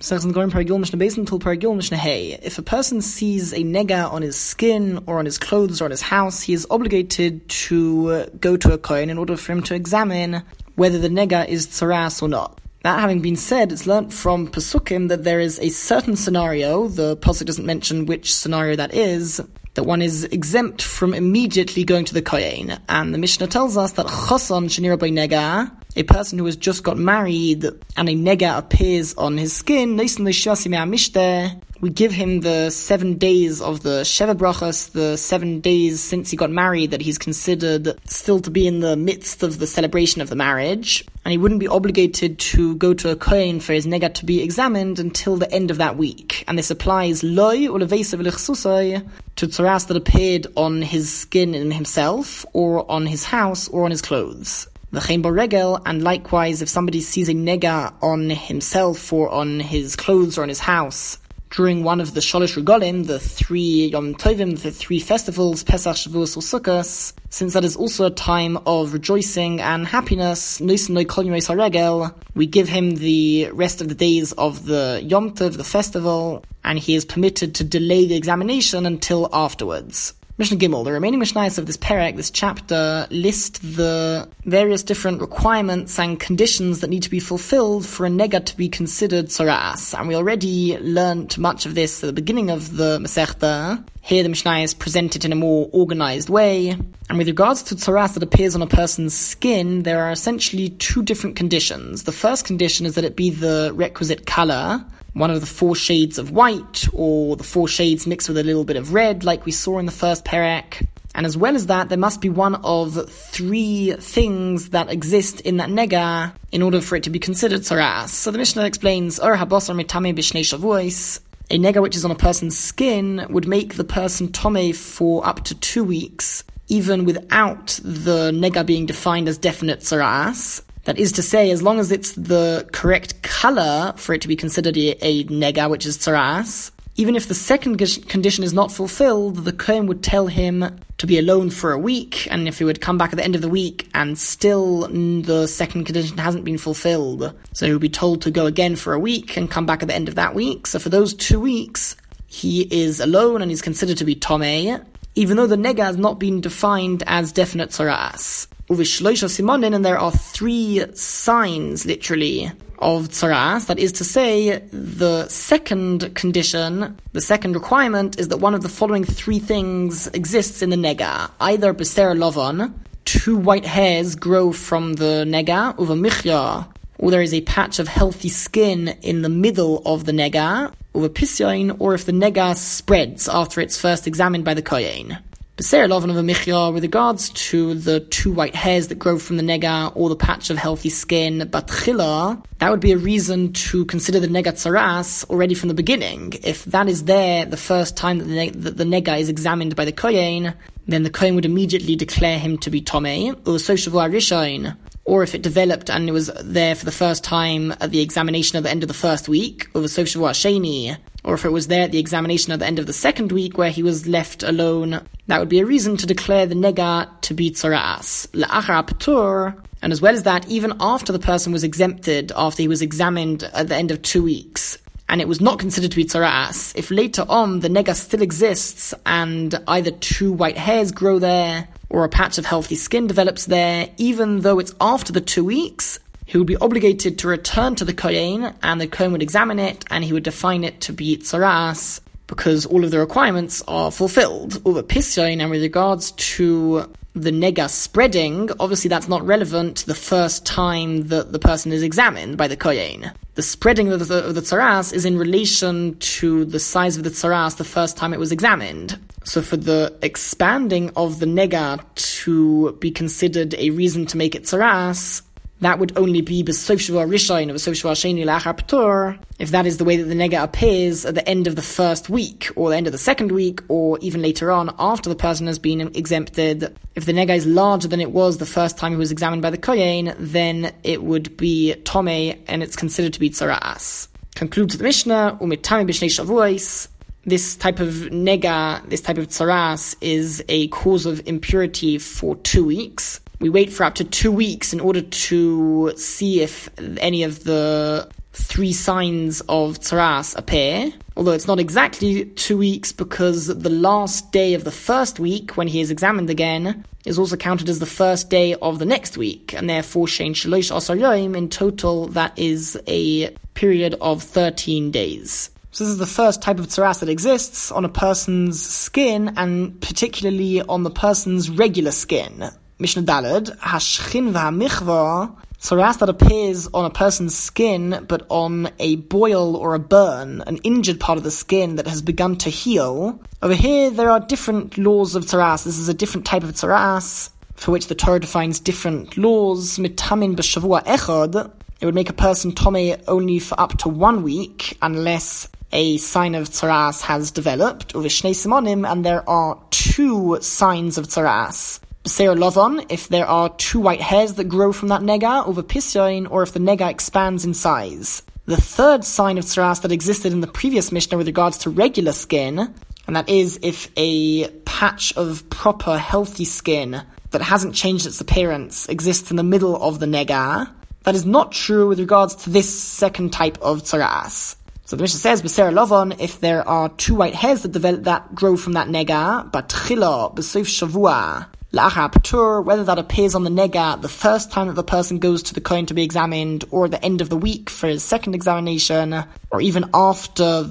If a person sees a nega on his skin or on his clothes or on his house, he is obligated to go to a kohen in order for him to examine whether the nega is tsaras or not. That having been said, it's learnt from Pesukim that there is a certain scenario, the Pasuk doesn't mention which scenario that is, that one is exempt from immediately going to the kohen. And the Mishnah tells us that choson shenira by nega, a person who has just got married and a nega appears on his skin, we give him the 7 days of the Sheva Brachos, the 7 days since he got married that he's considered still to be in the midst of the celebration of the marriage, and he wouldn't be obligated to go to a kohen for his nega to be examined until the end of that week. And this applies loy or leveisav to tzaras that appeared on his skin in himself, or on his house, or on his clothes. V'chein baregel, and likewise if somebody sees a nega on himself or on his clothes or on his house during one of the Shalosh Regalim, the 3 Yom Tovim, the 3 festivals, Pesach, Shavuos, or Sukkot, since that is also a time of rejoicing and happiness, we give him the rest of the days of the Yom Tov, the festival, and he is permitted to delay the examination until afterwards. Mishnah Gimel, the remaining Mishnayos of this perek, this chapter, list the various different requirements and conditions that need to be fulfilled for a nega to be considered tzaras. And we already learnt much of this at the beginning of the Masechta. Here the Mishnayos present it in a more organized way. And with regards to tzaras that appears on a person's skin, there are essentially 2 different conditions. The first condition is that it be the requisite color, one of the 4 shades of white, or the 4 shades mixed with a little bit of red, like we saw in the first perek. And as well as that, there must be one of 3 things that exist in that nega in order for it to be considered tzaras. So the Mishnah explains, a nega which is on a person's skin would make the person tomei for up to 2 weeks, even without the nega being defined as definite tzaras. That is to say, as long as it's the correct color for it to be considered a nega, which is tzaras, even if the second condition is not fulfilled, the kohen would tell him to be alone for a week, and if he would come back at the end of the week and still the second condition hasn't been fulfilled, so he would be told to go again for a week and come back at the end of that week. So for those 2 weeks, he is alone and he's considered to be tomei, even though the nega has not been defined as definite tzaras. And there are 3 signs, literally, of tzaras. That is to say, the second condition, the second requirement, is that one of the following 3 things exists in the nega. Either beser lovon, 2 white hairs grow from the nega, uva michya, or there is a patch of healthy skin in the middle of the nega, uva pisyain, or if the nega spreads after it's first examined by the kohen. Beser lovon of a michya, with regards to the 2 white hairs that grow from the nega or the patch of healthy skin, batchila, that would be a reason to consider the nega tzaras already from the beginning. If that is there the first time that the nega is examined by the kohen, then the kohen would immediately declare him to be tomei, or so shavua rishon. Or if it developed and it was there for the first time at the examination at the end of the first week, or the sof shavua sheni, or if it was there at the examination at the end of the second week where he was left alone, that would be a reason to declare the nega to be tzaras. La'achar ha'patur, and as well as that, even after the person was exempted, after he was examined at the end of 2 weeks, and it was not considered to be tzaras, if later on the nega still exists and either 2 white hairs grow there, or a patch of healthy skin develops there, even though it's after the 2 weeks, he would be obligated to return to the kohen, and the kohen would examine it, and he would define it to be tzaras, because all of the requirements are fulfilled. Over pisyain, and with regards to the nega spreading, obviously that's not relevant the first time that the person is examined by the kohen. The spreading of the tzaras is in relation to the size of the tzaras the first time it was examined. So for the expanding of the nega to be considered a reason to make it tzaras, that would only be b'sof shavua rishon or b'sof shavua sheni la'achar patur, if that is the way that the nega appears at the end of the first week, or the end of the second week, or even later on after the person has been exempted. If the nega is larger than it was the first time he was examined by the kohen, then it would be tomei, and it's considered to be tzaras. Concludes the Mishnah, u'mitame b'shnei shavuos. This type of nega, this type of tzaras, is a cause of impurity for 2 weeks. We wait for up to 2 weeks in order to see if any of the 3 signs of tzaras appear, although it's not exactly 2 weeks because the last day of the first week, when he is examined again, is also counted as the first day of the next week, and therefore shein shalosh asar yom, in total that is a period of 13 days. So this is the first type of tzaras that exists on a person's skin, and particularly on the person's regular skin. Mishnah Daled, hashchin v'hamichva, tzaras that appears on a person's skin, but on a boil or a burn, an injured part of the skin that has begun to heal. Over here, there are different laws of tzaras. This is a different type of tzaras, for which the Torah defines different laws. Mitamin b'shavua echad, it would make a person tomei only for up to 1 week, unless a sign of tzaras has developed, uv'shnei simonim, and there are 2 signs of tzaras. B'seir lovon, if there are 2 white hairs that grow from that nega, over pisyoin, or if the nega expands in size. The third sign of tzaras that existed in the previous Mishnah with regards to regular skin, and that is if a patch of proper healthy skin that hasn't changed its appearance exists in the middle of the nega. That is not true with regards to this second type of tzaras. So the Mishnah says, B'seir lovon, if there are 2 white hairs that grow from that nega, batchila, b'soif shavua, la'achar patur, whether that appears on the nega the first time that the person goes to the kohen to be examined, or at the end of the week for his second examination, or even after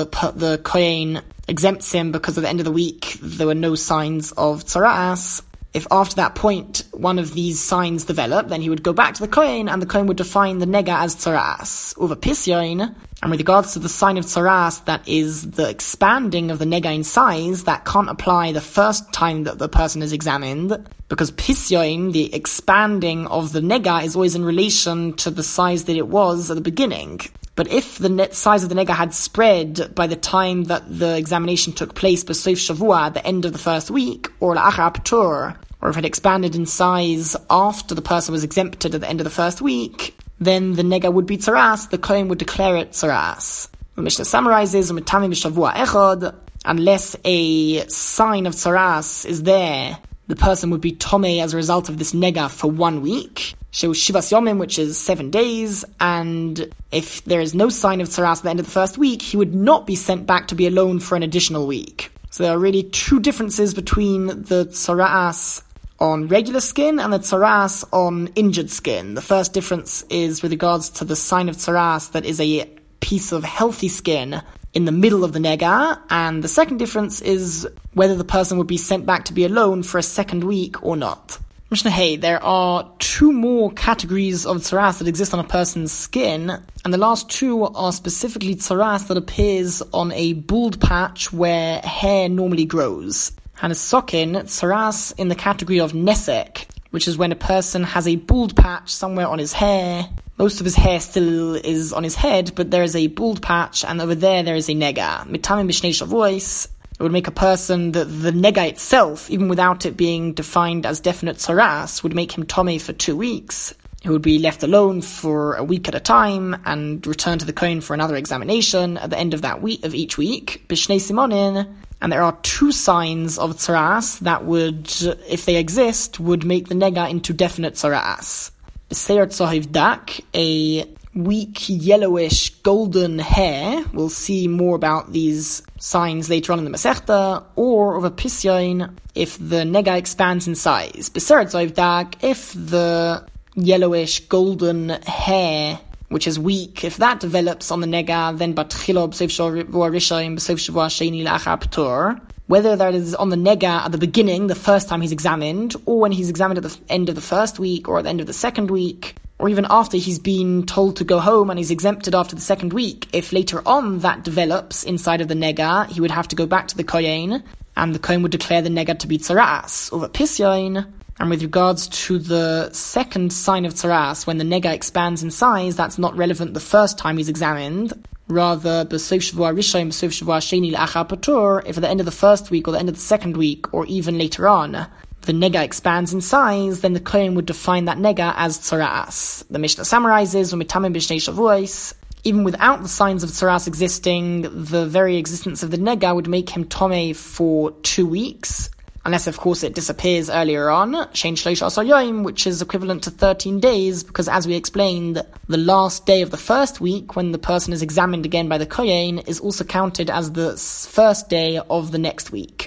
the kohen exempts him because at the end of the week there were no signs of tzaras. If after that point one of these signs develop, then he would go back to the kohen, and the kohen would define the nega as tzaras. Uva pisyoin, and with regards to the sign of tzaras, that is the expanding of the nega in size, that can't apply the first time that the person is examined, because pisyoin, the expanding of the nega, is always in relation to the size that it was at the beginning. But if the size of the nega had spread by the time that the examination took place, b'soif shavua, at the end of the first week, or la'achar patur, or if it expanded in size after the person was exempted at the end of the first week, then the nega would be tzaras, the kohen would declare it tzaras. The Mishnah summarizes, U'mitami b'shavua echad, unless a sign of tzaras is there, the person would be tomei as a result of this nega for 1 week, Sheu Shivas Yomim, which is 7 days, and if there is no sign of tzaras at the end of the first week, he would not be sent back to be alone for an additional week. So there are really 2 differences between the tzaras on regular skin and the tzaras on injured skin. The first difference is with regards to the sign of tzaras that is a piece of healthy skin in the middle of the nega, and the second difference is whether the person would be sent back to be alone for a second week or not. Mishnah Hey, there are 2 more categories of tzaras that exist on a person's skin, and the last 2 are specifically tzaras that appears on a bald patch where hair normally grows. Hanesokin, tzaras in the category of nesek, which is when a person has a bald patch somewhere on his hair. Most of his hair still is on his head, but there is a bald patch, and over there is a nega. Mitamim b'shnei shavuos, it would make a person that the nega itself, even without it being defined as definite tzaras, would make him tomei for 2 weeks. He would be left alone for a week at a time and return to the kohen for another examination at the end of that week of each week. B'shnei simonin, and there are 2 signs of tzaras that would, if they exist, would make the nega into definite tzaras. B'seir tzohiv dak, a weak yellowish golden hair. We'll see more about these signs later on in the Masechta. Or of a pisyoin, if the nega expands in size. B'seir tzohiv dak, if the yellowish golden hair, which is weak, if that develops on the nega, then batchilo b'soif shavua rishon b'soif shavua sheni la'achar patur. Whether that is on the nega at the beginning, the first time he's examined, or when he's examined at the end of the first week, or at the end of the second week, or even after he's been told to go home and he's exempted after the second week, if later on that develops inside of the nega, he would have to go back to the kohen, and the kohen would declare the nega to be tzaras, or pisyoin. And with regards to the second sign of tzaras, when the nega expands in size, that's not relevant the first time he's examined. Rather, b'soif shavua rishon, b'soif shavua sheni la'achar patur, if at the end of the first week or the end of the second week, or even later on, the nega expands in size, then the kohen would define that nega as tzaras. The Mishnah summarizes, u'mitamim b'shnei shavuos, even without the signs of tzaras existing, the very existence of the nega would make him tomei for 2 weeks, unless of course it disappears earlier on, shein shloisha asar yom, which is equivalent to 13 days, because as we explained, the last day of the first week, when the person is examined again by the kohen, is also counted as the first day of the next week.